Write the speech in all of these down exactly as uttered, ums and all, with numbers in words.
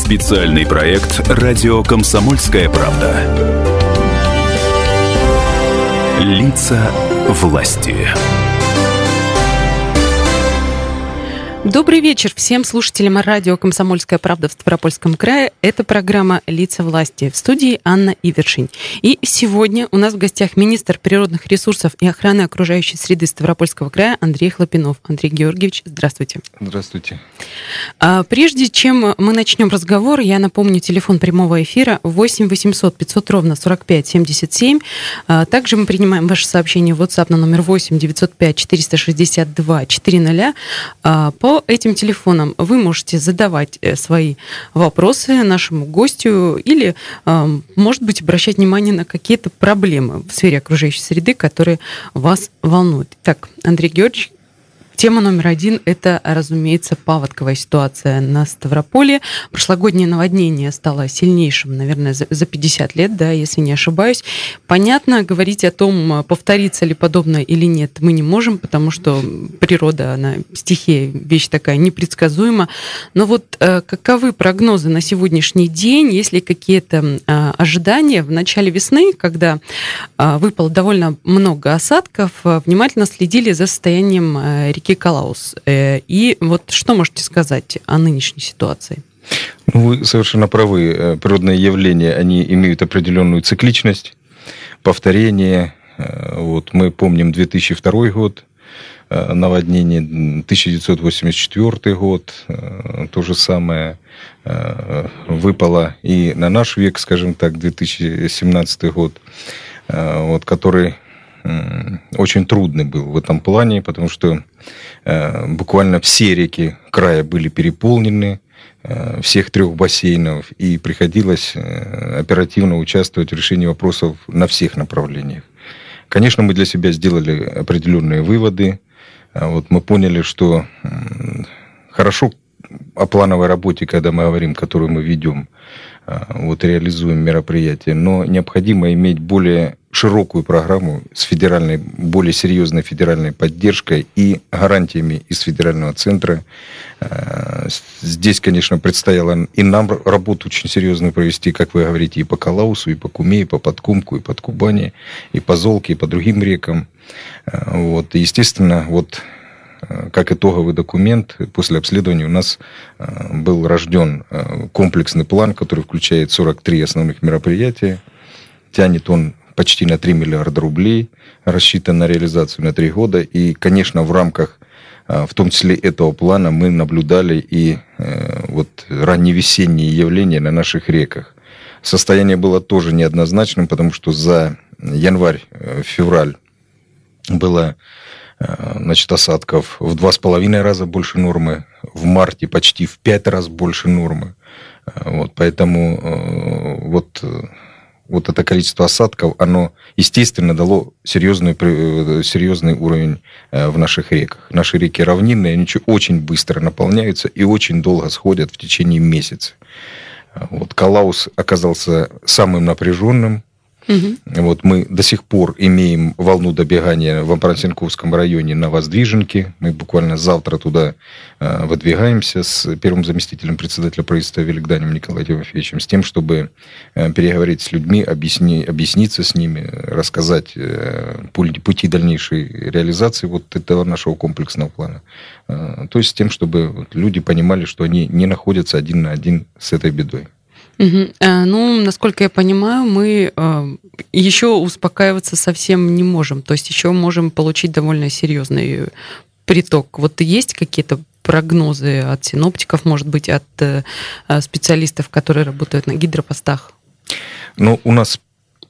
Специальный проект «Радио Комсомольская правда». Лица власти. Добрый вечер всем слушателям радио «Комсомольская правда» в Ставропольском крае. Это программа «Лица власти». В студии Анна Ивершин. И сегодня у нас в гостях министр природных ресурсов и охраны окружающей среды Ставропольского края Андрей Хлопинов. Андрей Георгиевич, здравствуйте. Здравствуйте. Прежде чем мы начнем разговор, я напомню телефон прямого эфира восемь восемьсот пятьсот ровно сорок пять семьдесят семь. Также мы принимаем ваши сообщения в WhatsApp на номер восемь девятьсот пять четыреста шестьдесят два четыреста. По этим телефонам вы можете задавать свои вопросы нашему гостю или, может быть, обращать внимание на какие-то проблемы в сфере окружающей среды, которые вас волнуют. Так, Андрей Георгиевич, тема номер один – это, разумеется, паводковая ситуация на Ставрополе. Прошлогоднее наводнение стало сильнейшим, наверное, за пятьдесят лет, да, если не ошибаюсь. Понятно, говорить о том, повторится ли подобное или нет, мы не можем, потому что природа, она, стихия, вещь такая непредсказуема. Но вот э, каковы прогнозы на сегодняшний день, есть ли какие-то э, ожидания в начале весны, когда э, выпало довольно много осадков, э, внимательно следили за состоянием э, реки Калаус. И вот что можете сказать о нынешней ситуации? Ну, вы совершенно правы. Природные явления, они имеют определенную цикличность, повторение. Вот мы помним две тысячи второй год, наводнение, тысяча девятьсот восемьдесят четвёртый год, то же самое выпало и на наш век, скажем так, две тысячи семнадцатый год, вот, который очень трудный был в этом плане, потому что э, буквально все реки края были переполнены, э, всех трех бассейнов, и приходилось э, оперативно участвовать в решении вопросов на всех направлениях. Конечно, мы для себя сделали определенные выводы. Вот мы поняли, что э, хорошо о плановой работе, когда мы говорим, которую мы ведем, э, вот реализуем мероприятия, но необходимо иметь более широкую программу с федеральной, более серьезной федеральной поддержкой и гарантиями из федерального центра. Здесь, конечно, предстояло и нам работу очень серьезную провести, как вы говорите, и по Калаусу, и по Куме, и по Подкумку, и под Кубани, и по Золке, и по другим рекам. Вот. И, естественно, вот как итоговый документ, после обследования у нас был рожден комплексный план, который включает сорок три основных мероприятия. Тянет он почти на три миллиарда рублей, рассчитан на реализацию на три года. И, конечно, в рамках, в том числе этого плана, мы наблюдали и вот ранневесенние явления на наших реках. Состояние было тоже неоднозначным, потому что за январь-февраль было, значит, осадков в два с половиной раза больше нормы, в марте почти в пять раз больше нормы. Вот, поэтому вот... Вот это количество осадков, оно, естественно, дало серьезный, серьезный уровень в наших реках. Наши реки равнинные, они очень быстро наполняются и очень долго сходят в течение месяца. Вот Калаус оказался самым напряженным. Угу. Вот мы до сих пор имеем волну добегания в Амбросенковском районе на Воздвиженке. Мы буквально завтра туда э, выдвигаемся с первым заместителем председателя правительства Великданием Николаем Тимофеевичем с тем, чтобы э, переговорить с людьми, объясни, объясниться с ними, рассказать э, пути дальнейшей реализации вот этого нашего комплексного плана. Э, то есть с тем, чтобы вот, люди понимали, что они не находятся один на один с этой бедой. Угу. Ну, насколько я понимаю, мы еще успокаиваться совсем не можем. То есть еще можем получить довольно серьезный приток. Вот есть какие-то прогнозы от синоптиков, может быть, от специалистов, которые работают на гидропостах? Ну, у нас,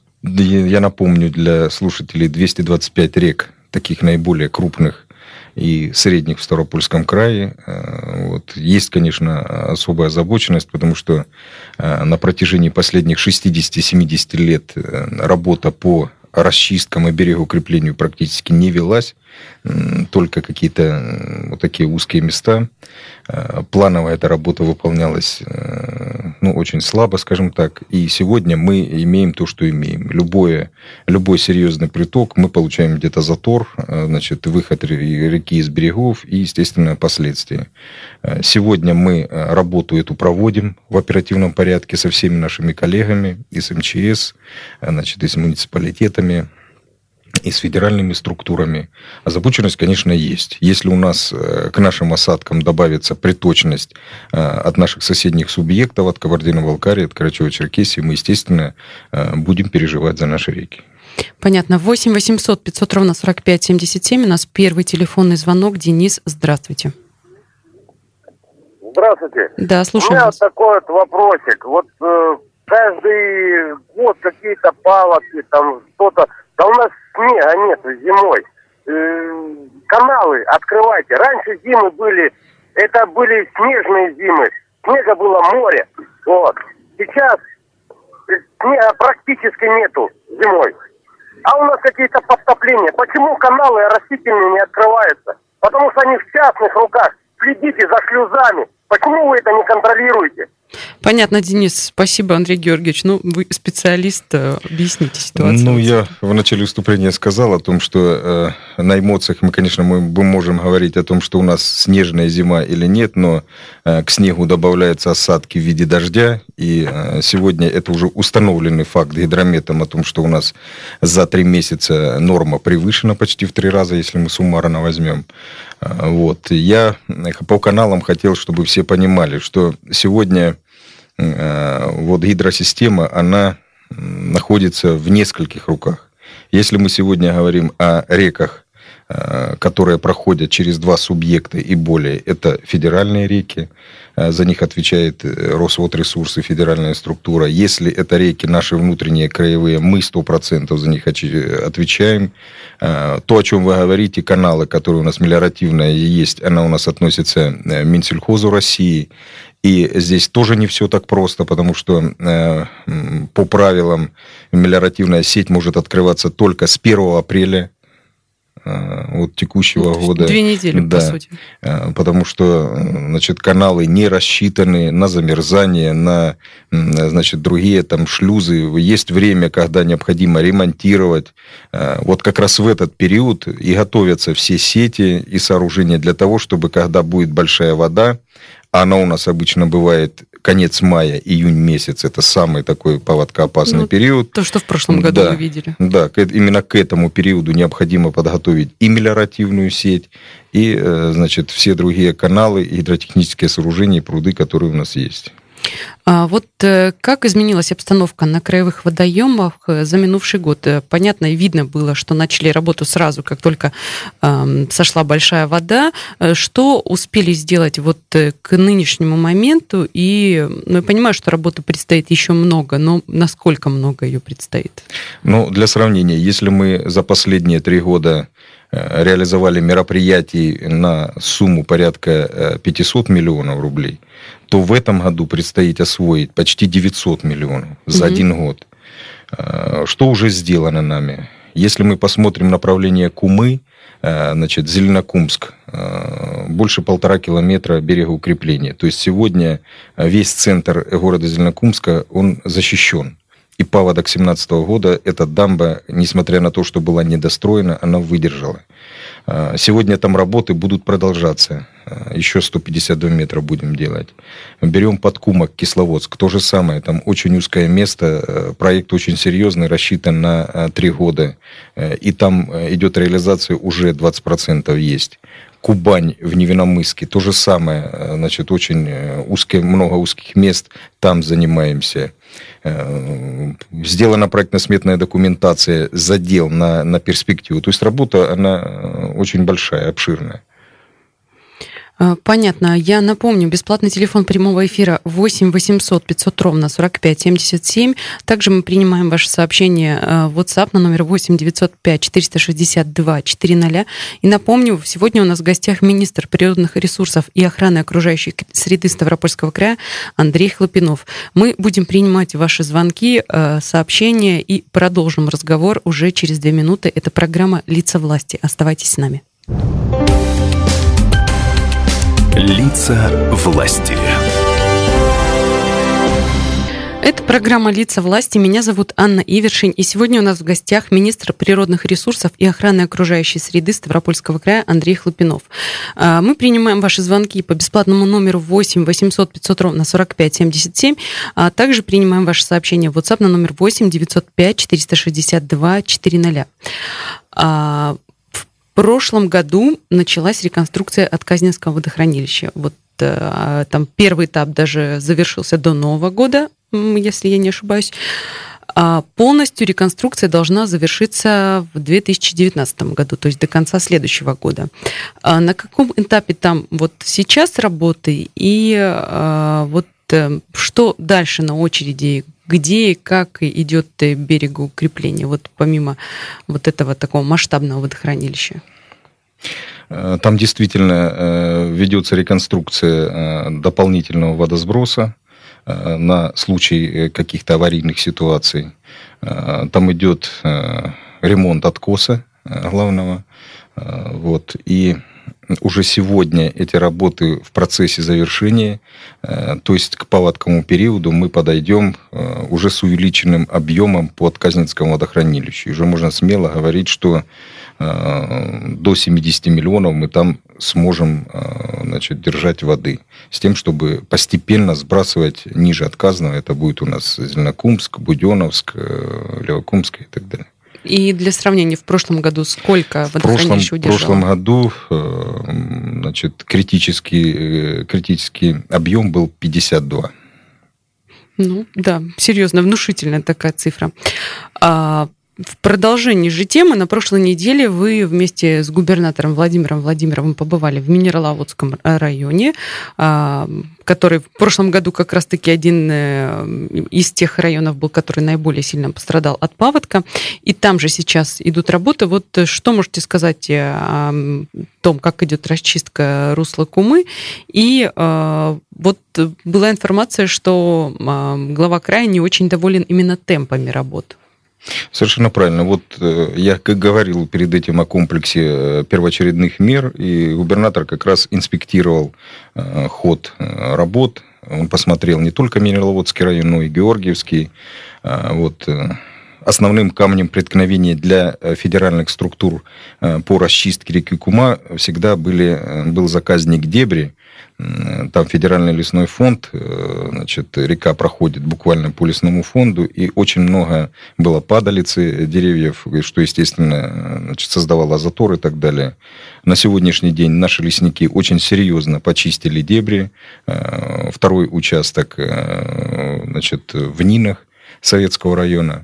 я напомню для слушателей, двести двадцать пять рек, таких наиболее крупных и средних в Ставропольском крае. Вот. Есть, конечно, особая озабоченность, потому что на протяжении последних шестьдесят-семьдесят лет работа по расчисткам и берегоукреплению практически не велась, только какие-то вот такие узкие места. Плановая эта работа выполнялась, ну, очень слабо, скажем так. И сегодня мы имеем то, что имеем. Любое, любой серьезный приток, мы получаем где-то затор, значит, выход реки из берегов и, естественно, последствия. Сегодня мы работу эту проводим в оперативном порядке со всеми нашими коллегами, и с эм че эс, значит, и с муниципалитетами, и с федеральными структурами. Озабоченность, конечно, есть. Если у нас к нашим осадкам добавится приточность от наших соседних субъектов, от Кабардино-Балкарии, от Карачаево-Черкесии, мы, естественно, будем переживать за наши реки. Понятно. восемь восемьсот пятьсот ровно сорок пять семьдесят семь. У нас первый телефонный звонок. Денис, здравствуйте. Здравствуйте. Да, слушаю У меня вас. вот такой вот вопросик. Вот э, каждый год какие-то палатки, там что-то. Да у нас снега нет зимой. Э, каналы открывайте. Раньше зимы были, это были снежные зимы. Снега было море. Вот. Сейчас снега практически нету зимой. А у нас какие-то подтопления. Почему каналы растительные не открываются? Потому что они в частных руках. Следите за шлюзами. Почему вы это не контролируете? Понятно, Денис. Спасибо, Андрей Георгиевич. Ну, вы специалист, объясните ситуацию. Ну, я в начале выступления сказал о том, что э, на эмоциях мы, конечно, мы, мы можем говорить о том, что у нас снежная зима или нет, но э, к снегу добавляются осадки в виде дождя, и э, сегодня это уже установленный факт гидрометом о том, что у нас за три месяца норма превышена почти в три раза, если мы суммарно возьмем. Э, вот. Я по каналам хотел, чтобы все понимали, что сегодня вот гидросистема, она находится в нескольких руках. Если мы сегодня говорим о реках, которые проходят через два субъекта и более, это федеральные реки, за них отвечает Росводресурсы, федеральная структура. Если это реки наши внутренние, краевые, мы сто процентов за них отвечаем. То, о чем вы говорите, каналы, которые у нас мелиоративные есть, она у нас относится к Минсельхозу России. И здесь тоже не все так просто, потому что э, по правилам мелиоративная сеть может открываться только с первого апреля э, вот, текущего ну, года. Две недели, да, по сути. Э, потому что значит, каналы не рассчитаны на замерзание, на значит, другие там, шлюзы. Есть время, когда необходимо ремонтировать. Э, вот как раз в этот период и готовятся все сети и сооружения для того, чтобы когда будет большая вода, она у нас обычно бывает конец мая, июнь месяц. Это самый такой поводкоопасный ну, период. То, что в прошлом году да, вы видели. Да, именно к этому периоду необходимо подготовить и мелиоративную сеть, и, значит, все другие каналы, гидротехнические сооружения, пруды, которые у нас есть. А вот как изменилась обстановка на краевых водоемах за минувший год? Понятно и видно было, что начали работу сразу, как только э, сошла большая вода. Что успели сделать вот к нынешнему моменту? И ну, я понимаю, что работы предстоит еще много, но насколько много ее предстоит? Ну, для сравнения, если мы за последние три года реализовали мероприятий на сумму порядка пятьсот миллионов рублей, то в этом году предстоит освоить почти девятьсот миллионов за mm-hmm. один год. Что уже сделано нами? Если мы посмотрим направление Кумы, значит, Зеленокумск, больше полтора километра берегоукрепления. То есть сегодня весь центр города Зеленокумска, он защищен. И паводок две тысячи семнадцатого года эта дамба, несмотря на то, что была недостроена, она выдержала. Сегодня там работы будут продолжаться. Еще сто пятьдесят два метра будем делать. Берем Подкумок, Кисловодск. То же самое. Там очень узкое место. Проект очень серьезный, рассчитан на три года. И там идет реализация, уже двадцать процентов есть. Кубань в Невиномысске. То же самое. Значит, очень узкое, много узких мест. Там занимаемся. Сделана проектно-сметная документация, задел на, на перспективу. То есть работа, она очень большая, обширная. Понятно. Я напомню, бесплатный телефон прямого эфира восемь восемьсот пятьсот ровно сорок пять семьдесят семь. Также мы принимаем ваши сообщения в WhatsApp на номер восемь девятьсот пять четыреста шестьдесят два четыреста. И напомню, сегодня у нас в гостях министр природных ресурсов и охраны окружающей среды Ставропольского края Андрей Хлопинов. Мы будем принимать ваши звонки, сообщения и продолжим разговор уже через две минуты. Это программа «Лица власти». Оставайтесь с нами. Лица власти. Это программа «Лица власти». Меня зовут Анна Ивершин. И сегодня у нас в гостях министр природных ресурсов и охраны окружающей среды Ставропольского края Андрей Хлопинов. Мы принимаем ваши звонки по бесплатному номеру восемь восемьсот пятьсот ровно сорок пять семьдесят семь, а также принимаем ваши сообщения в WhatsApp на номер восемь девятьсот пять четыреста шестьдесят два четыреста. В прошлом году началась реконструкция Отказненского водохранилища. Вот э, там первый этап даже завершился до Нового года, если я не ошибаюсь. А полностью реконструкция должна завершиться в две тысячи девятнадцатом году, то есть до конца следующего года. А на каком этапе там вот сейчас работы и а, вот э, что дальше на очереди? Где и как идет берегоукрепление, вот помимо вот этого такого масштабного водохранилища? Там действительно ведется реконструкция дополнительного водосброса на случай каких-то аварийных ситуаций. Там идет ремонт откоса главного. Вот. И уже сегодня эти работы в процессе завершения, то есть к паводковому периоду мы подойдем уже с увеличенным объемом по Отказненскому водохранилищу. И уже можно смело говорить, что до семьдесят миллионов мы там сможем, значит, держать воды. С тем, чтобы постепенно сбрасывать ниже Отказного. Это будет у нас Зеленокумск, Буденновск, Левокумск и так далее. И для сравнения, в прошлом году сколько водохранилищ удержало? В прошлом году, значит, критический, критический объем был пятьдесят два. Ну, да, серьезно, внушительная такая цифра. А в продолжении же темы на прошлой неделе вы вместе с губернатором Владимиром Владимировым побывали в Минераловодском районе, который в прошлом году как раз-таки один из тех районов был, который наиболее сильно пострадал от паводка. И там же сейчас идут работы. Вот что можете сказать о том, как идет расчистка русла Кумы? И вот была информация, что глава края не очень доволен именно темпами работ. Совершенно правильно. Вот я как говорил перед этим о комплексе первоочередных мер, и губернатор как раз инспектировал ход работ. Он посмотрел не только Минераловодский район, но и Георгиевский. Вот. Основным камнем преткновения для федеральных структур по расчистке реки Кума всегда были, был заказник Дебри. Там федеральный лесной фонд, значит, река проходит буквально по лесному фонду, и очень много было падалицы деревьев, что, естественно, значит, создавало затор и так далее. На сегодняшний день наши лесники очень серьезно почистили Дебри. Второй участок, значит, в Нинах Советского района.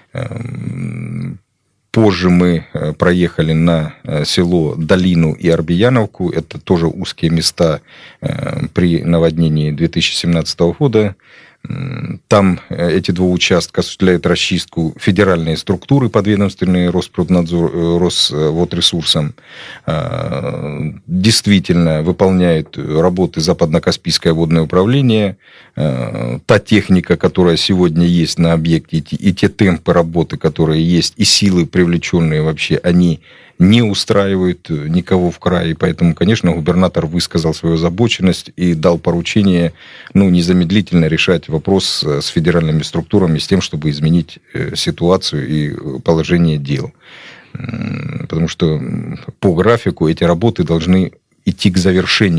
Позже мы проехали на село Долину и Арбияновку. Это тоже узкие места при наводнении две тысячи семнадцатого года. Там эти два участка осуществляют расчистку федеральные структуры подведомственные Росприроднадзор, Росводресурсам. Действительно выполняют работы Западно-Каспийское водное управление. Та техника, которая сегодня есть на объекте, и те темпы работы, которые есть, и силы привлеченные вообще, они не устраивают никого в крае. Поэтому, конечно, губернатор высказал свою озабоченность и дал поручение, ну, незамедлительно решать вопрос с федеральными структурами, с тем, чтобы изменить ситуацию и положение дел. Потому что по графику эти работы должны идти к завершению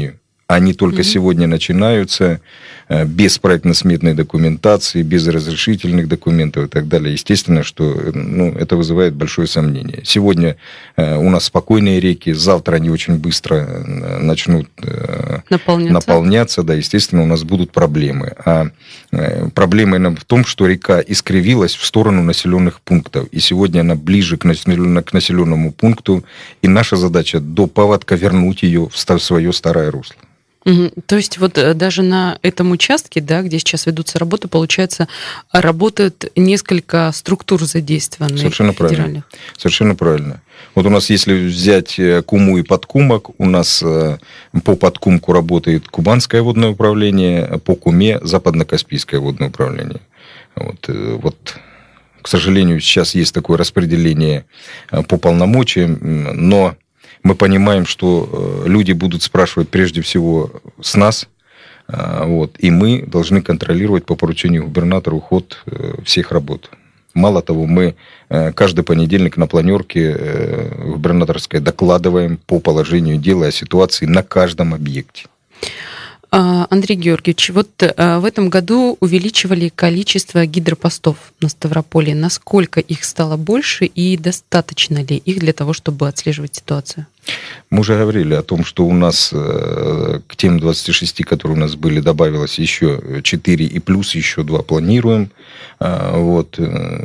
Они только Mm-hmm. сегодня начинаются, без проектно-сметной документации, без разрешительных документов и так далее. Естественно, что ну, это вызывает большое сомнение. Сегодня у нас спокойные реки, завтра они очень быстро начнут наполняться. наполняться. Да, естественно, у нас будут проблемы. А проблема в том, что река искривилась в сторону населенных пунктов. И сегодня она ближе к населенному пункту. И наша задача до паводка вернуть ее в свое старое русло. Угу. То есть вот даже на этом участке, да, где сейчас ведутся работы, получается, работают несколько структур задействованных. Совершенно правильно. Совершенно правильно. Вот у нас, если взять Куму и Подкумок, у нас по Подкумку работает Кубанское водное управление, по Куме Западно-Каспийское водное управление. Вот, вот, к сожалению, сейчас есть такое распределение по полномочиям, но мы понимаем, что люди будут спрашивать прежде всего с нас, вот, и мы должны контролировать по поручению губернатора ход всех работ. Мало того, мы каждый понедельник на планерке губернаторской докладываем по положению дела о ситуации на каждом объекте. Андрей Георгиевич, вот в этом году увеличивали количество гидропостов на Ставрополье. Насколько их стало больше и достаточно ли их для того, чтобы отслеживать ситуацию? Мы уже говорили о том, что у нас к тем двадцати шести, которые у нас были, добавилось еще четыре и плюс еще два планируем. Вот.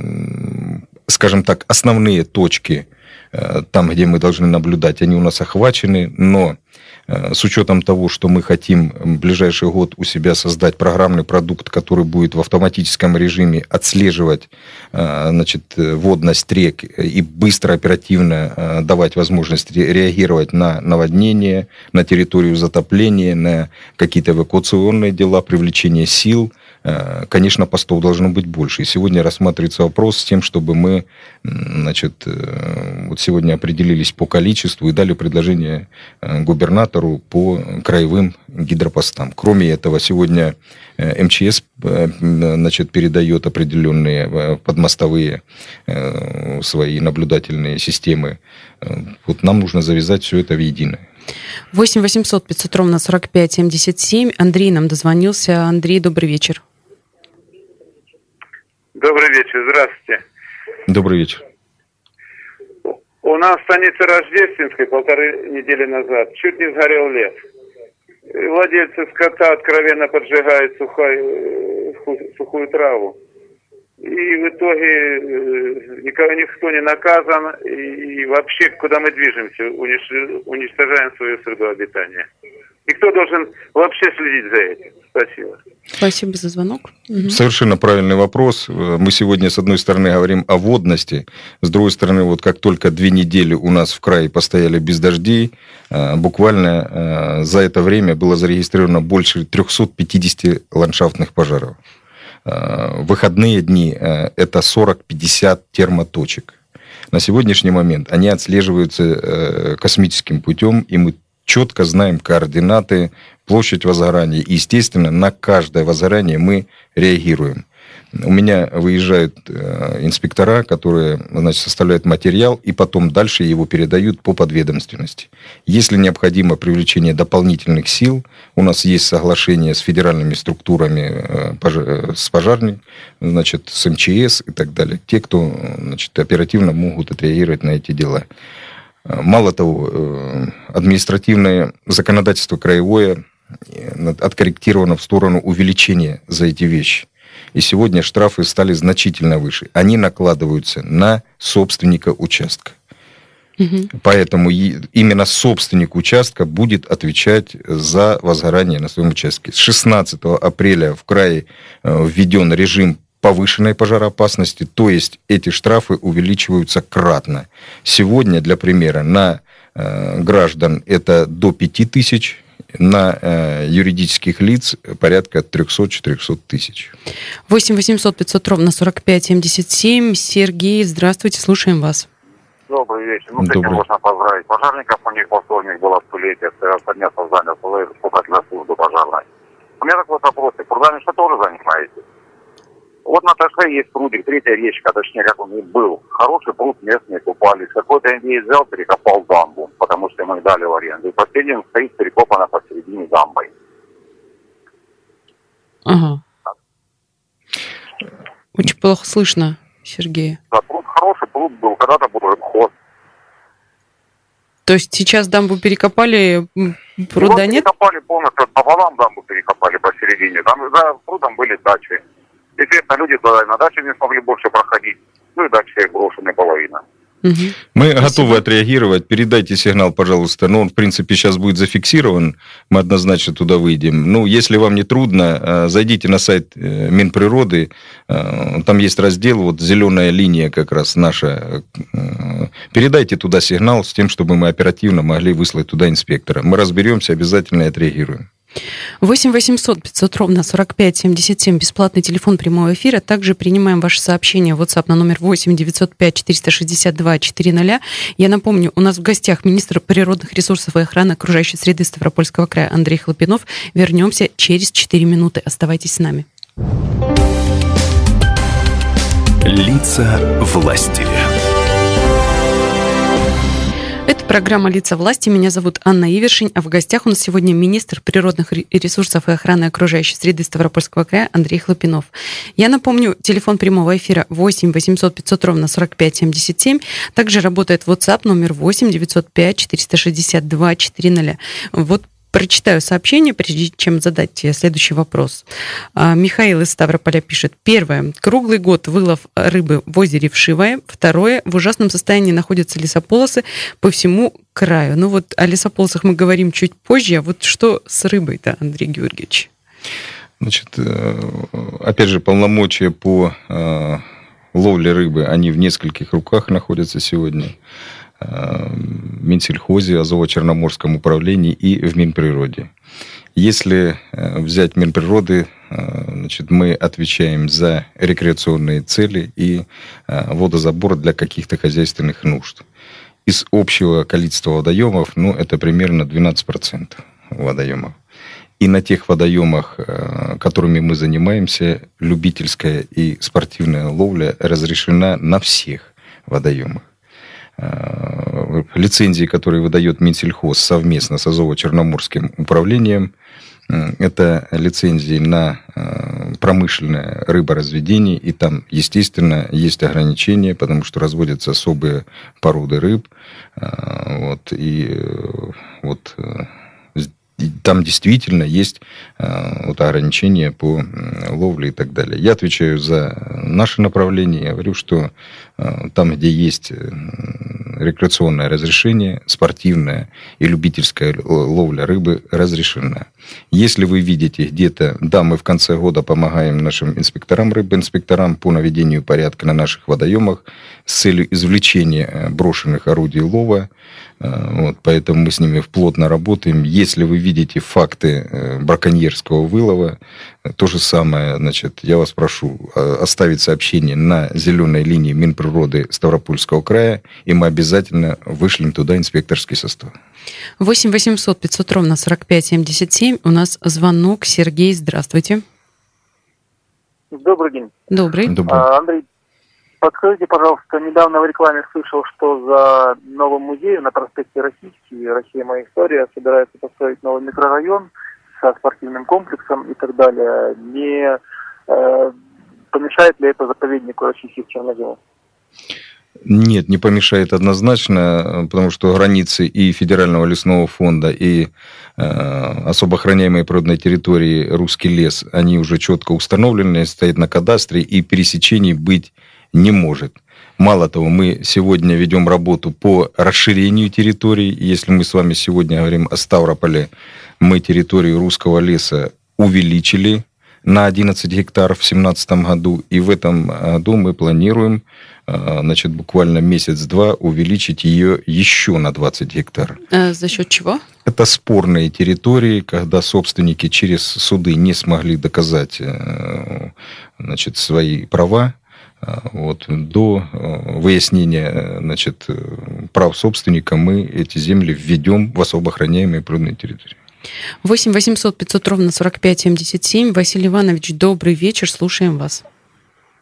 Скажем так, основные точки, там, где мы должны наблюдать, они у нас охвачены, но с учетом того, что мы хотим в ближайший год у себя создать программный продукт, который будет в автоматическом режиме отслеживать, значит, водность рек и быстро, оперативно давать возможность реагировать на наводнение, на территорию затопления, на какие-то эвакуационные дела, привлечение сил, конечно, постов должно быть больше. И сегодня рассматривается вопрос с тем, чтобы мы, значит, вот сегодня определились по количеству и дали предложение губернатору по краевым гидропостам. Кроме этого, сегодня эм че эс, значит, передает определенные подмостовые свои наблюдательные системы. Вот нам нужно завязать все это в единое. восемь восемьсот пятьсот ровно сорок пять семьдесят семь. Андрей нам дозвонился. Андрей, добрый вечер. Добрый вечер, здравствуйте. Добрый вечер. У нас в станице Рождественской полторы недели назад чуть не сгорел лес. Владельцы скота откровенно поджигают сухой, сухую траву. И в итоге никого, никто не наказан. И вообще, куда мы движемся, уничтожаем свою среду обитания. И кто должен вообще следить за этим? Спасибо. Спасибо за звонок. Угу. Совершенно правильный вопрос. Мы сегодня, с одной стороны, говорим о водности, с другой стороны, вот как только две недели у нас в крае постояли без дождей, буквально за это время было зарегистрировано больше триста пятьдесят ландшафтных пожаров. В выходные дни это сорок-пятьдесят термоточек. На сегодняшний момент они отслеживаются космическим путем, и мы четко знаем координаты, площадь возгорания. И, естественно, на каждое возгорание мы реагируем. У меня выезжают инспектора, которые, значит, составляют материал, и потом дальше его передают по подведомственности. Если необходимо привлечение дополнительных сил, у нас есть соглашение с федеральными структурами, с пожарными, значит, с эм че эс и так далее. Те, кто, значит, оперативно могут отреагировать на эти дела. Мало того, административное законодательство краевое откорректировано в сторону увеличения за эти вещи. И сегодня штрафы стали значительно выше. Они накладываются на собственника участка. Угу. Поэтому именно собственник участка будет отвечать за возгорание на своем участке. С шестнадцатого апреля в крае введен режим повышенной пожароопасности, то есть эти штрафы увеличиваются кратно. Сегодня, для примера, на э, граждан это до пяти тысяч, на э, юридических лиц порядка триста-четыреста тысяч. восемь восемьсот пятьсот ровно сорок пять семьдесят семь. Сергей, здравствуйте, слушаем вас. Добрый вечер. Ну, с этим можно поздравить пожарников. У них во вторник было столетие. Поднялся в занял сколько для службы пожарной. У меня такой вопрос. Курганин, что тоже занимаетесь? Вот вот на Таше есть прудик, третья речка, точнее, как он и был. Хороший пруд, местные купались. Какой-то индеец взял, перекопал дамбу, потому что ему их дали в аренду. И последний стоит перекопана посередине дамбой. Ага. Очень плохо слышно, Сергей. Да, пруд хороший, пруд был, когда-то был рыбхоз. То есть сейчас дамбу перекопали, пруда ну, нет? Перекопали полностью, пополам дамбу перекопали посередине. Там за прудом были дачи. Естественно, люди туда на даче не смогли больше проходить. Ну и дальше брошенная половина. Угу. Мы Спасибо. готовы отреагировать. Передайте сигнал, пожалуйста. Но он, в принципе, сейчас будет зафиксирован. Мы однозначно туда выйдем. Ну, если вам не трудно, зайдите на сайт Минприроды. Там есть раздел, вот зеленая линия как раз наша. Передайте туда сигнал с тем, чтобы мы оперативно могли выслать туда инспектора. Мы разберемся, обязательно отреагируем. восемь восемьсот пятьсот ровно сорок пять семьдесят семь, бесплатный телефон прямого эфира. Также принимаем ваши сообщения в WhatsApp на номер восемь девятьсот пять четыреста шестьдесят два четыреста. Я напомню, у нас в гостях министр природных ресурсов и охраны окружающей среды Ставропольского края Андрей Хлопинов. Вернемся через четыре минуты. Оставайтесь с нами. Лица власти. Это программа «Лица власти». Меня зовут Анна Ивершин, а в гостях у нас сегодня министр природных ресурсов и охраны окружающей среды Ставропольского края Андрей Хлопинов. Я напомню, телефон прямого эфира восемь восемьсот пятьсот ровно сорок пять семьдесят семь. Также работает WhatsApp номер восемь девятьсот пять четыреста шестьдесят два четыреста. Вот прочитаю сообщение, прежде чем задать следующий вопрос. Михаил из Ставрополя пишет. Первое. Круглый год вылов рыбы в озере Вшивое. Второе. В ужасном состоянии находятся лесополосы по всему краю. Ну вот о лесополосах мы говорим чуть позже. А вот что с рыбой-то, Андрей Георгиевич? Значит, опять же, полномочия по ловле рыбы, они в нескольких руках находятся сегодня. В Минсельхозе, Азово-Черноморском управлении и в Минприроде. Если взять Минприроды, значит, мы отвечаем за рекреационные цели и водозабор для каких-то хозяйственных нужд. Из общего количества водоемов, ну, это примерно двенадцать процентов водоемов. И на тех водоемах, которыми мы занимаемся, любительская и спортивная ловля разрешена на всех водоемах. Лицензии, которые выдает Минсельхоз совместно с Азово-Черноморским управлением, это лицензии на промышленное рыборазведение, и там, естественно, есть ограничения, потому что разводятся особые породы рыб, вот, и вот там действительно есть вот ограничения по ловле и так далее. Я отвечаю за наше направление. Я говорю, что там, где есть рекреационное разрешение, спортивная и любительская ловля рыбы разрешена. Если вы видите где-то, да, мы в конце года помогаем нашим инспекторам, рыбоинспекторам по наведению порядка на наших водоемах с целью извлечения брошенных орудий лова. Вот, поэтому мы с ними плотно работаем. Если вы видите факты браконьерского вылова, то же самое, значит, я вас прошу оставить сообщение на зеленой линии Минприроды Ставропольского края, и мы обязательно вышлем туда инспекторский состав. восемь восемьсот пятьсот ровно сорок пять семьдесят семь. У нас звонок. Сергей, здравствуйте. Добрый день. Добрый. Добрый. А, Андрей, подскажите, пожалуйста, недавно в рекламе слышал, что за новым музеем на проспекте Российский, Россия моя история, собирается построить новый микрорайон со спортивным комплексом и так далее. Не э, помешает ли это заповеднику российских черноземов? Нет, не помешает однозначно, потому что границы и Федерального лесного фонда, и э, особо охраняемой природной территории Русский лес, они уже четко установлены, стоят на кадастре, и пересечений быть не может. Мало того, мы сегодня ведем работу по расширению территорий. Если мы с вами сегодня говорим о Ставрополе, мы территорию Русского леса увеличили на одиннадцать гектаров в две тысячи семнадцатом году, и в этом году мы планируем, значит, буквально месяц-два увеличить ее еще на двадцать гектаров. А за счет чего? Это спорные территории, когда собственники через суды не смогли доказать, значит, свои права. Вот, до выяснения, значит, прав собственника мы эти земли введем в особо охраняемые природные территории. восемь восемьсот пятьсот ровно сорок пять семьдесят семь. Василий Иванович, добрый вечер, слушаем вас.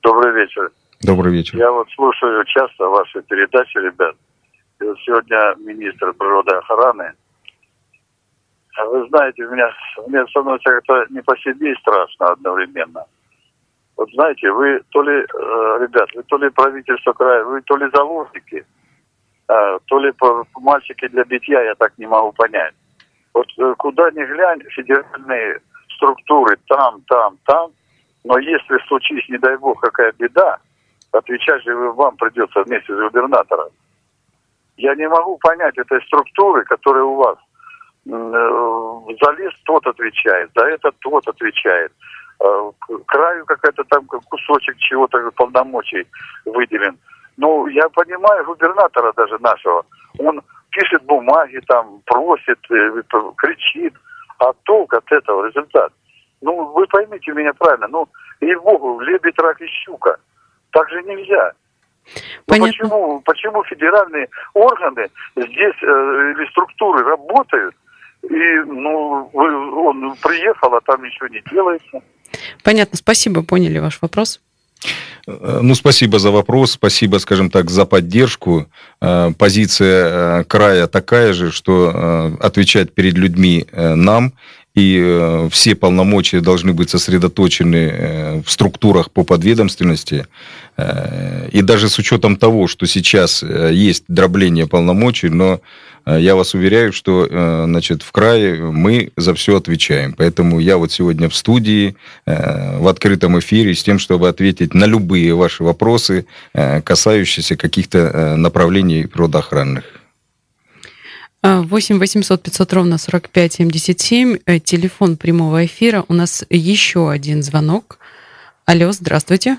Добрый вечер. Добрый вечер. Я вот слушаю часто ваши передачи, ребят. И вот сегодня министр природоохраны. А вы знаете, у меня, мне становится как-то не по себе и страшно одновременно. Вот знаете, вы то ли, э, ребят, вы то ли правительство края, вы то ли заложники, э, то ли мальчики для битья, я так не могу понять. Вот э, куда ни глянь, федеральные структуры там, там, там, но если случись, не дай бог, какая беда, отвечать же вам придется вместе с губернатором. Я не могу понять этой структуры, которая у вас. За лес тот отвечает, за это тот отвечает. Краю какая-то там кусочек чего-то полномочий выделен. Ну, я понимаю губернатора даже нашего. Он пишет бумаги, там, просит, кричит. А толк от этого, результат? Ну, вы поймите меня правильно. Ну, ей-богу, лебедь, рак и щука. Так же нельзя. Ну, почему, почему федеральные органы здесь э, или структуры работают, и ну, вы, он приехал, а там ничего не делается? Понятно, спасибо, поняли ваш вопрос. Ну, спасибо за вопрос, спасибо, скажем так, за поддержку. Позиция края такая же, что отвечать перед людьми нам, и все полномочия должны быть сосредоточены в структурах по подведомственности. И даже с учетом того, что сейчас есть дробление полномочий, но я вас уверяю, что, значит, в крае мы за все отвечаем. Поэтому я вот сегодня в студии, в открытом эфире, с тем, чтобы ответить на любые ваши вопросы, касающиеся каких-то направлений природоохранных. восемь восемьсот пятьсот ровно сорок пять семьдесят семь, телефон прямого эфира. У нас еще один звонок. Алло, здравствуйте.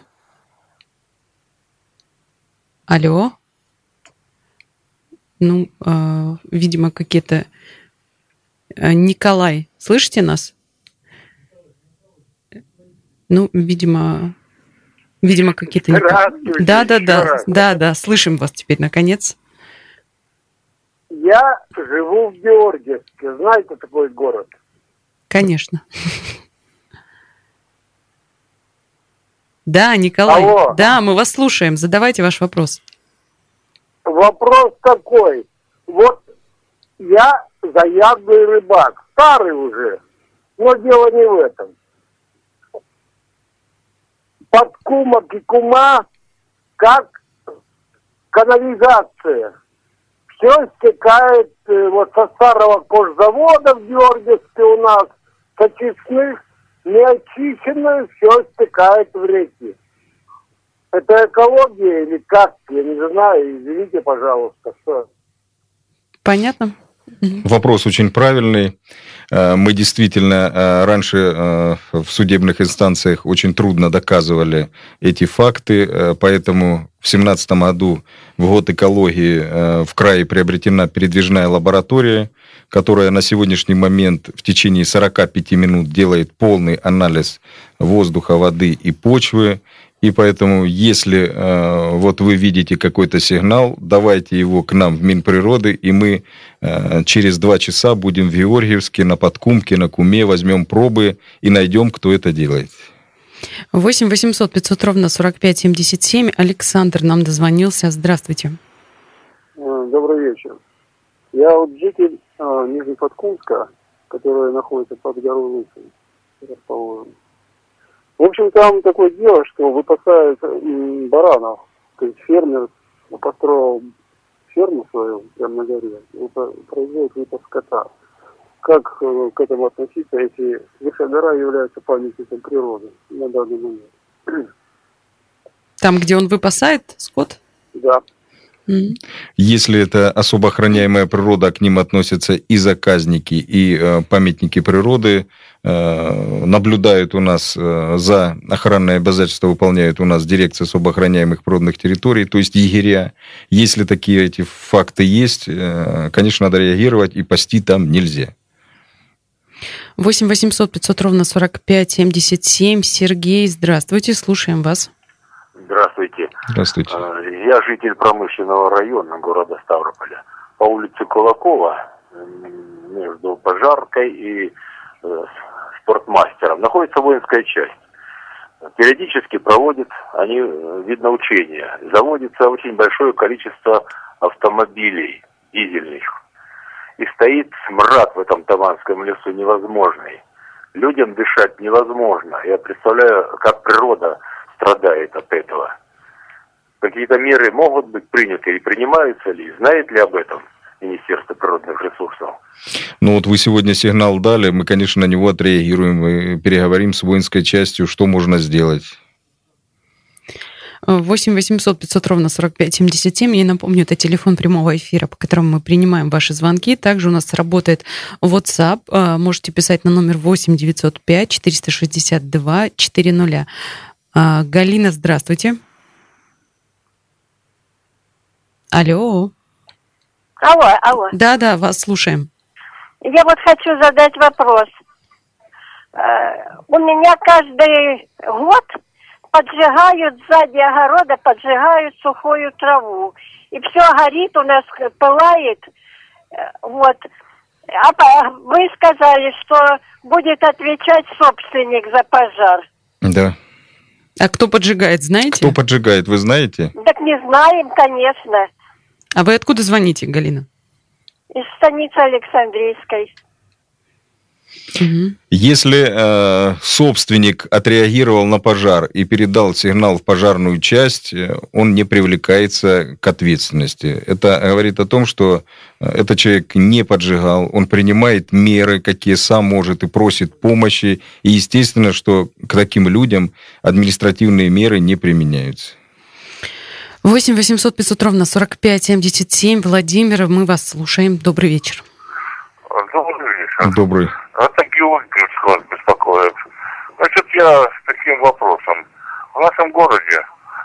Алло. Ну, э, видимо, какие-то... Николай, слышите нас? Ну, видимо... Видимо, какие-то... Здравствуйте. Да, да, да, да, да, слышим вас теперь, наконец. Я живу в Георгиевске. Знаете такой город? Конечно. Да, Николай. Алло. Да, мы вас слушаем. Задавайте ваш вопрос. Вопрос такой. Вот я заядлый рыбак. Старый уже. Но дело не в этом. Под Кумок и Кума как канализация. Все стекает э, вот со старого кожзавода в Георгиевске у нас, с очистных, неочищенное, все стекает в реки. Это экология или как? Я не знаю, извините, пожалуйста. Что? Понятно. Вопрос очень правильный. Мы действительно раньше в судебных инстанциях очень трудно доказывали эти факты, поэтому в семнадцатом году, в год экологии, в крае приобретена передвижная лаборатория, которая на сегодняшний момент в течение сорок пять минут делает полный анализ воздуха, воды и почвы. И поэтому, если э, вот вы видите какой-то сигнал, давайте его к нам в Минприроды, и мы э, через два часа будем в Георгиевске, на Подкумке, на Куме, возьмем пробы и найдем, кто это делает. восемь восемьсот пятьсот ровно сорок пять семьдесят семь. Александр нам дозвонился. Здравствуйте. Добрый вечер. Я вот житель э, Нижнеподкумска, который находится под горой Лысой, расположен. В общем, там такое дело, что выпасают м, баранов. То есть фермер построил ферму свою прямо на горе, производит выпас скота. Как э, к этому относиться, если Высшая гора является памятником природы на данный момент? Там, где он выпасает скот? Да. Если это особо охраняемая природа, к ним относятся и заказники, и э, памятники природы, э, наблюдают у нас э, за охранные обязательства, выполняют у нас дирекция особо охраняемых природных территорий, то есть егеря. Если такие эти факты есть, э, конечно, надо реагировать, и пасти там нельзя. восемь восемьсот пятьсот ровно сорок пять семьдесят семь. Сергей, здравствуйте, слушаем вас. Здравствуйте. Здравствуйте. Я житель промышленного района города Ставрополя. По улице Кулакова, между Пожаркой и э, Спортмастером, находится воинская часть. периодически проводят они, видно, учения. Заводится очень большое количество автомобилей дизельных. И стоит смрад в этом Таманском лесу невозможный. Людям дышать невозможно. Я представляю, как природа страдает от этого. Какие-то меры могут быть приняты и принимаются ли? Знает ли об этом Министерство природных ресурсов? Ну вот вы сегодня сигнал дали, мы, конечно, на него отреагируем и переговорим с воинской частью, что можно сделать. восемь восемьсот пятьсот ровно сорок пять семьдесят семь. Я напомню, это телефон прямого эфира, по которому мы принимаем ваши звонки. Также у нас работает WhatsApp. Можете писать на номер восемь девятьсот пять четыреста шестьдесят два четыреста. Галина, здравствуйте. Алло. Алло, алло. Да, да, вас слушаем. Я вот хочу задать вопрос. У меня каждый год поджигают сзади огорода, поджигают сухую траву. И все горит, у нас пылает. Вот. А вы сказали, что будет отвечать собственник за пожар. Да. А кто поджигает, знаете? Кто поджигает, вы знаете? Так не знаем, конечно. А вы откуда звоните, Галина? Из станицы Александрийской. Угу. Если э, собственник отреагировал на пожар и передал сигнал в пожарную часть, он не привлекается к ответственности. Это говорит о том, что этот человек не поджигал, он принимает меры, какие сам может, и просит помощи. И естественно, что к таким людям административные меры не применяются. восемь восемьсот пятьсот ровно сорок пять семьдесят семь. Владимир, мы вас слушаем. Добрый вечер. Добрый вечер. Добрый. Это Георгий вас беспокоит. Значит, я с таким вопросом. В нашем городе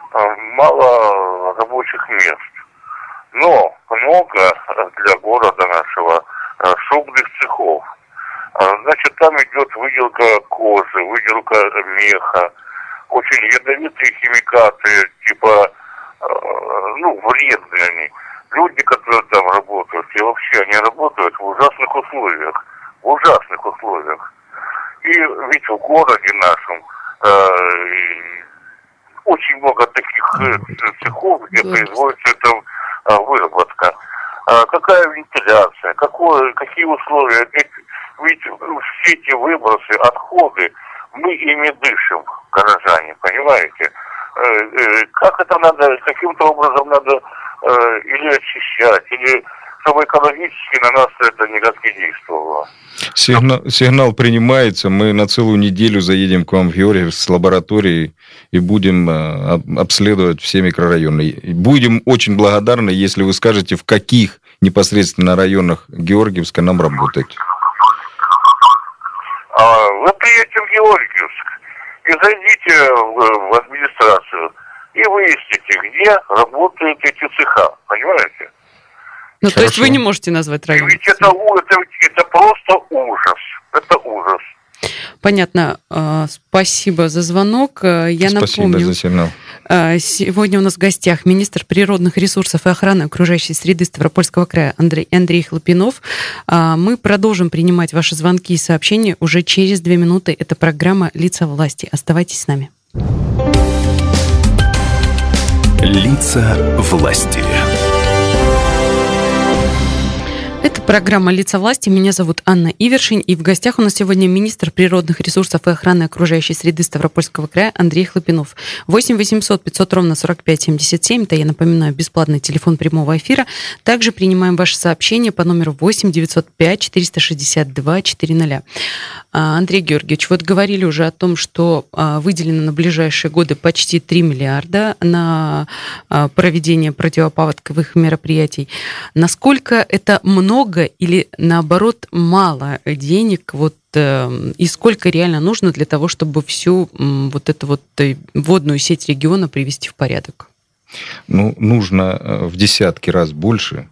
мало рабочих мест, но много для города нашего шубных цехов. Значит, там идет выделка кожи, выделка меха, очень ядовитые химикаты, типа, ну, вредные они. Люди, которые там работают, и вообще они работают в ужасных условиях. В ужасных условиях. И ведь в городе нашем э, очень много таких э, цехов, где производится эта э, выработка. А какая вентиляция, какое, какие условия? Ведь все эти выбросы, отходы, мы ими дышим, горожане, понимаете? Э, э, как это надо, каким-то образом надо э, или очищать, или чтобы экологически на нас это никак не действовало. Сигнал, сигнал принимается. Мы на целую неделю заедем к вам в Георгиевск с лабораторией и будем обследовать все микрорайоны. Будем очень благодарны, если вы скажете, в каких непосредственно районах Георгиевска нам работать. А вы приедете в Георгиевск и зайдите в, в администрацию и выясните, где работают эти цеха. Понимаете? Ну, Хорошо. То есть вы не можете назвать район? Ведь это, это, это просто ужас. Это ужас. Понятно. Спасибо за звонок. Я Спасибо напомню, за сигнал. Сегодня у нас в гостях министр природных ресурсов и охраны окружающей среды Ставропольского края Андрей, Андрей Хлопинов. Мы продолжим принимать ваши звонки и сообщения уже через две минуты. Это программа «Лица власти». Оставайтесь с нами. Лица власти. Это программа «Лица власти». Меня зовут Анна Ивершин. И в гостях у нас сегодня министр природных ресурсов и охраны окружающей среды Ставропольского края Андрей Хлопинов. восемь восемьсот пятьсот ровно сорок пять семьдесят семь. Это, я напоминаю, бесплатный телефон прямого эфира. Также принимаем ваши сообщения по номеру восемь девятьсот пять четыреста шестьдесят два четыреста. Андрей Георгиевич, вот говорили уже о том, что выделено на ближайшие годы почти три миллиарда на проведение противопаводковых мероприятий. Насколько это много много или, наоборот, мало денег, вот, э, и сколько реально нужно для того, чтобы всю э, вот эту вот э, водную сеть региона привести в порядок? Ну, нужно в десятки раз больше.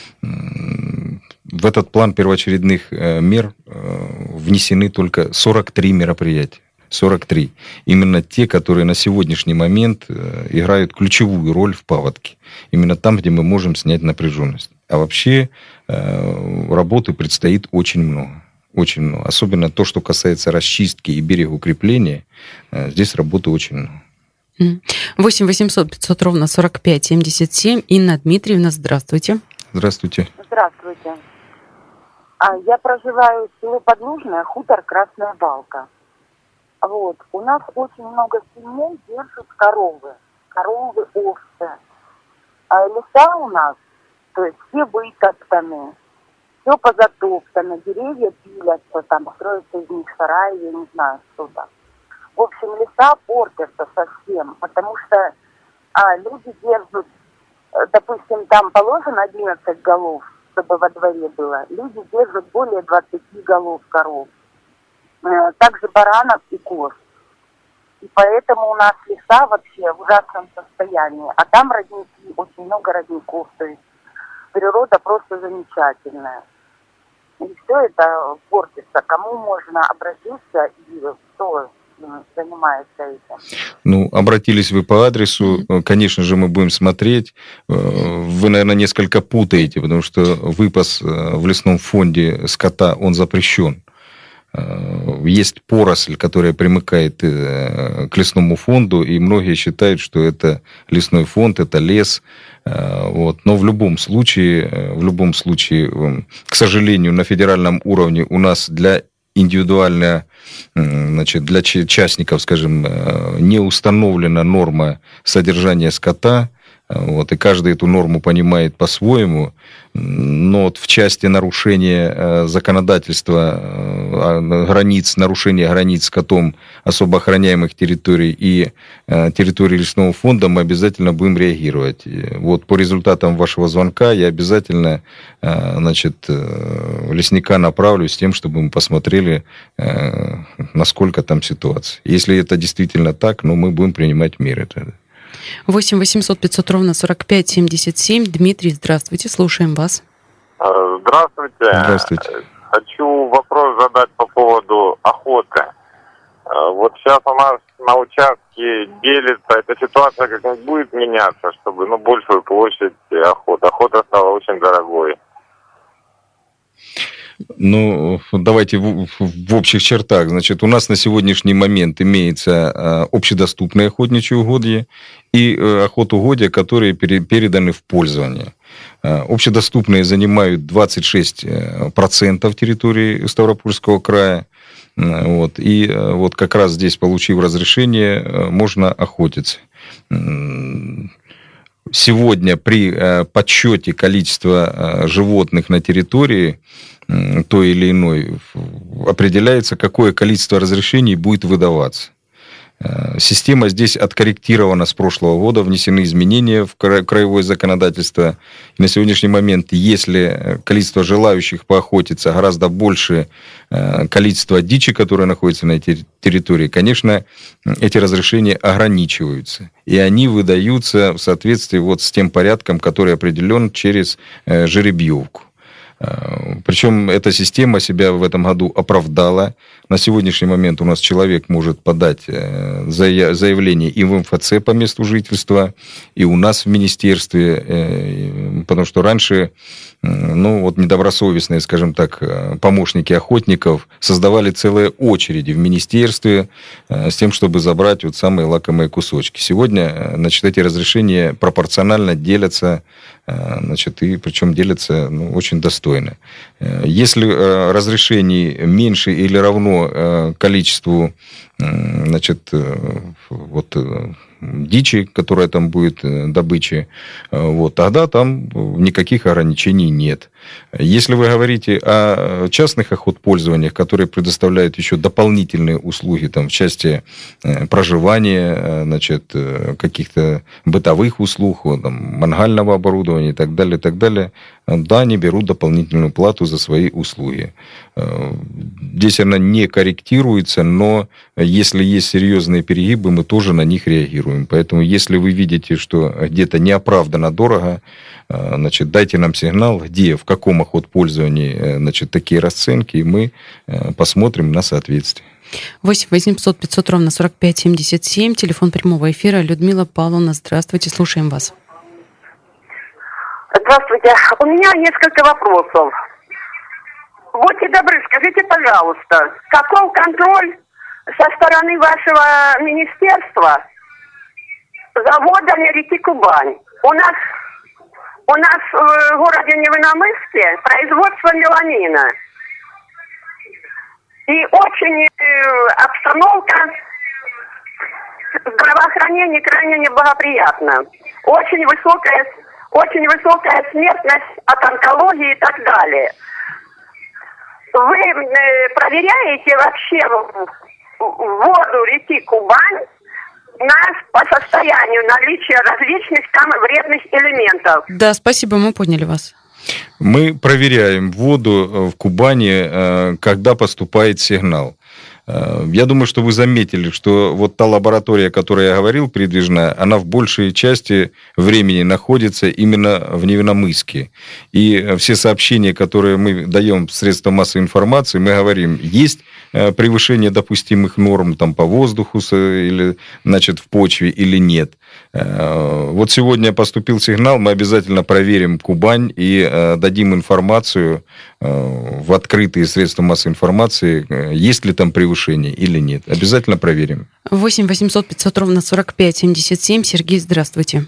В этот план первоочередных мер внесены только сорок три мероприятия. сорок три. Именно те, которые на сегодняшний момент играют ключевую роль в паводке. Именно там, где мы можем снять напряженность. А вообще работы предстоит очень много. Очень много. Особенно то, что касается расчистки и берегоукрепления, здесь работы очень много. восемь восемьсот пятьсот ровно сорок пять семьдесят семь. Инна Дмитриевна, здравствуйте. Здравствуйте. Здравствуйте. А, я проживаю в селе Подлужное, хутор Красная Балка. Вот. У нас очень много семей держат коровы. Коровы, овцы. А леса у нас, то есть все вытоптаны, все позатоптано, деревья пилятся, там строятся из них сараи, я не знаю, что там. В общем, леса портятся совсем, потому что а, люди держат, допустим, там положено одиннадцать голов, чтобы во дворе было. Люди держат более двадцати голов коров. Также баранов и коз. И поэтому у нас леса вообще в ужасном состоянии. А там родники, очень много родников. То есть природа просто замечательная. И все это портится. Кому можно обратиться и кто занимается этим? Ну, обратились вы по адресу. Конечно же, мы будем смотреть. Вы, наверное, несколько путаете, потому что выпас в лесном фонде скота, он запрещен. Есть поросль, которая примыкает к лесному фонду, и многие считают, что это лесной фонд, это лес. Вот. Но в любом случае, в любом случае, к сожалению, на федеральном уровне у нас для индивидуально, значит, для частников, скажем, не установлена норма содержания скота. Вот, и каждый эту норму понимает по-своему, но вот в части нарушения законодательства, границ, нарушения границ скотом особо охраняемых территорий и территории лесного фонда мы обязательно будем реагировать. Вот по результатам вашего звонка я обязательно, значит, лесника направлю с тем, чтобы мы посмотрели, насколько там ситуация. Если это действительно так, ну, мы будем принимать меры тогда. восемь восемьсот пятьсот ровно сорок пять семьдесят семь. Дмитрий, здравствуйте, слушаем вас. Здравствуйте. Здравствуйте. Хочу вопрос задать по поводу охоты. Вот сейчас у нас на участке делится, эта ситуация как-нибудь будет меняться, чтобы, ну, большую площадь охоты. Охота стала очень дорогой. Ну, давайте в, в общих чертах. Значит, у нас на сегодняшний момент имеется общедоступные охотничьи угодья и охотугодья, которые переданы в пользование. Общедоступные занимают двадцать шесть процентов территории Ставропольского края. Вот, и вот как раз здесь, получив разрешение, можно охотиться. Сегодня при подсчете количества животных на территории той или иной определяется, какое количество разрешений будет выдаваться. Система здесь откорректирована с прошлого года, внесены изменения в краевое законодательство. И на сегодняшний момент, если количество желающих поохотиться гораздо больше количества дичи, которая находится на этой территории, конечно, эти разрешения ограничиваются. И они выдаются в соответствии вот с тем порядком, который определен через жеребьевку. Причем эта система себя в этом году оправдала. На сегодняшний момент у нас человек может подать заявление и в эм эф цэ по месту жительства, и у нас в министерстве, потому что раньше, ну, вот недобросовестные, скажем так, помощники охотников создавали целые очереди в министерстве с тем, чтобы забрать вот самые лакомые кусочки. Сегодня, значит, эти разрешения пропорционально делятся, значит, и причем делятся, ну, очень достойно. Если разрешений меньше или равно количеству, значит, вот, дичи, которая там будет, добычи, вот, тогда там никаких ограничений нет. Если вы говорите о частных охотпользованиях, которые предоставляют еще дополнительные услуги там, в части проживания, значит, каких-то бытовых услуг, там, мангального оборудования и так далее, и так далее, да, они берут дополнительную плату за свои услуги. Здесь она не корректируется, но если есть серьезные перегибы, мы тоже на них реагируем. Поэтому, если вы видите, что где-то неоправданно дорого, значит, дайте нам сигнал, где, в каком охотпользовании, значит, такие расценки, и мы посмотрим на соответствие. восемь восемьсот пятьсот ровно сорок пять семьдесят семь, телефон прямого эфира. Людмила Павловна, здравствуйте, слушаем вас. Здравствуйте. У меня несколько вопросов. будьте добры, скажите, пожалуйста, каков контроль со стороны вашего министерства за водами реки Кубань? У нас, у нас в городе Невиномысске производство меламина. И очень э, обстановка здравоохранения крайне неблагоприятна. Очень высокая, очень высокая смертность от онкологии и так далее. Вы э, проверяете вообще воду реки Кубань на, по состоянию наличия различных там вредных элементов? Да, спасибо, мы поняли вас. Мы проверяем воду в Кубани, когда поступает сигнал. Я думаю, что вы заметили, что вот та лаборатория, о которой я говорил, передвижная, она в большей части времени находится именно в Невиномысске. И все сообщения, которые мы даем в средства массовой информации, мы говорим, есть превышение допустимых норм там, по воздуху или, значит, в почве или нет. Вот сегодня поступил сигнал, мы обязательно проверим Кубань и дадим информацию в открытые средства массовой информации, есть ли там превышение или нет. Обязательно проверим. восемь восемьсот пятьсот ровно сорок пять семьдесят семь. Сергей, здравствуйте.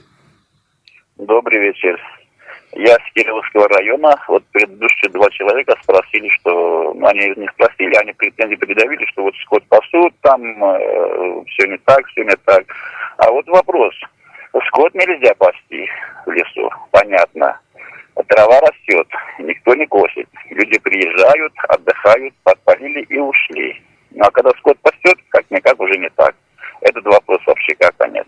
Добрый вечер. Я с Кировского района. Вот предыдущие два человека спросили, что... Ну, они не спросили, они претензии предъявили, что вот скот пасут, там э, все не так, все не так. А вот вопрос. Скот нельзя пасти в лесу, понятно. Трава растет, никто не косит. Люди приезжают, отдыхают, подпалили и ушли. Ну, а когда скот пасет, как-никак уже не так. Этот вопрос вообще как понять?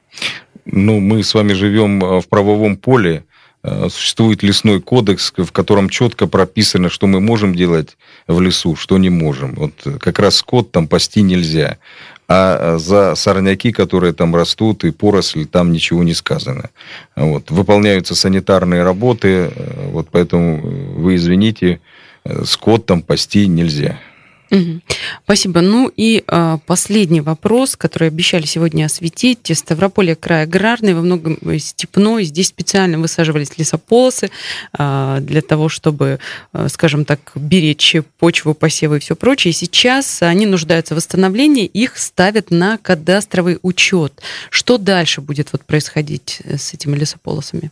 Ну, мы с вами живем в правовом поле. Существует лесной кодекс, в котором четко прописано, что мы можем делать в лесу, что не можем. Вот как раз скот там пасти нельзя. А за сорняки, которые там растут, и поросль, там ничего не сказано. Вот. Выполняются санитарные работы, вот поэтому вы извините, скот там пасти нельзя. Угу. Спасибо. Ну и э, последний вопрос, который обещали сегодня осветить. Ставрополье край аграрный, во многом степной. Здесь специально высаживались лесополосы э, для того, чтобы, э, скажем так, беречь почву, посевы и все прочее. И сейчас они нуждаются в восстановлении, их ставят на кадастровый учет. Что дальше будет вот происходить с этими лесополосами?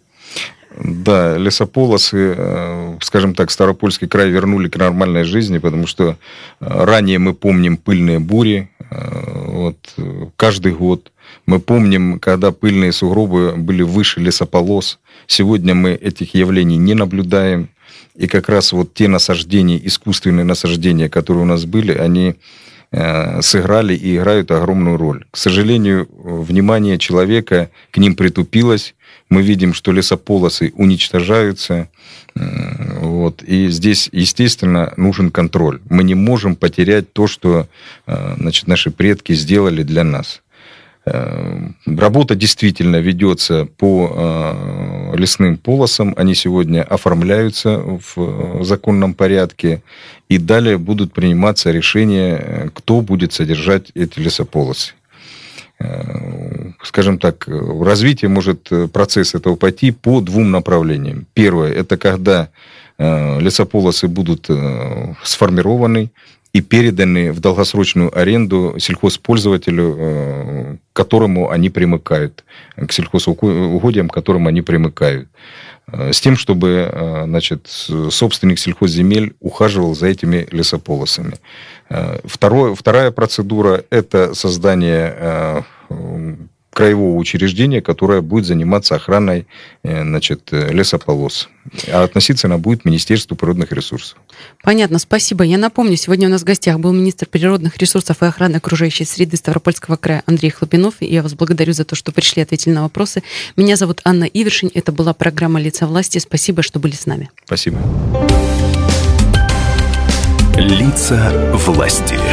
Да, лесополосы, скажем так, Ставропольский край вернули к нормальной жизни, потому что ранее мы помним пыльные бури, вот, каждый год. Мы помним, когда пыльные сугробы были выше лесополос. Сегодня мы этих явлений не наблюдаем. И как раз вот те насаждения, искусственные насаждения, которые у нас были, они сыграли и играют огромную роль. К сожалению, внимание человека к ним притупилось. Мы видим, что лесополосы уничтожаются. Вот. И здесь, естественно, нужен контроль. Мы не можем потерять то, что, значит, наши предки сделали для нас. Работа действительно ведется по лесным полосам. Они сегодня оформляются в законном порядке. И далее будут приниматься решения, кто будет содержать эти лесополосы. Скажем так, в развитии может процесс этого пойти по двум направлениям. Первое, это когда лесополосы будут сформированы и переданы в долгосрочную аренду сельхозпользователю, к которому они примыкают, к сельхозугодиям, к которым они примыкают. С тем, чтобы, значит, собственник сельхозземель ухаживал за этими лесополосами. Второе, вторая процедура – это создание краевого учреждения, которое будет заниматься охраной, значит, лесополос. А относиться она будет к Министерству природных ресурсов. Понятно, спасибо. Я напомню, сегодня у нас в гостях был министр природных ресурсов и охраны окружающей среды Ставропольского края Андрей Хлопинов. И я вас благодарю за то, что пришли, ответили на вопросы. Меня зовут Анна Ивершин. Это была программа «Лица власти». Спасибо, что были с нами. Спасибо. Лица власти.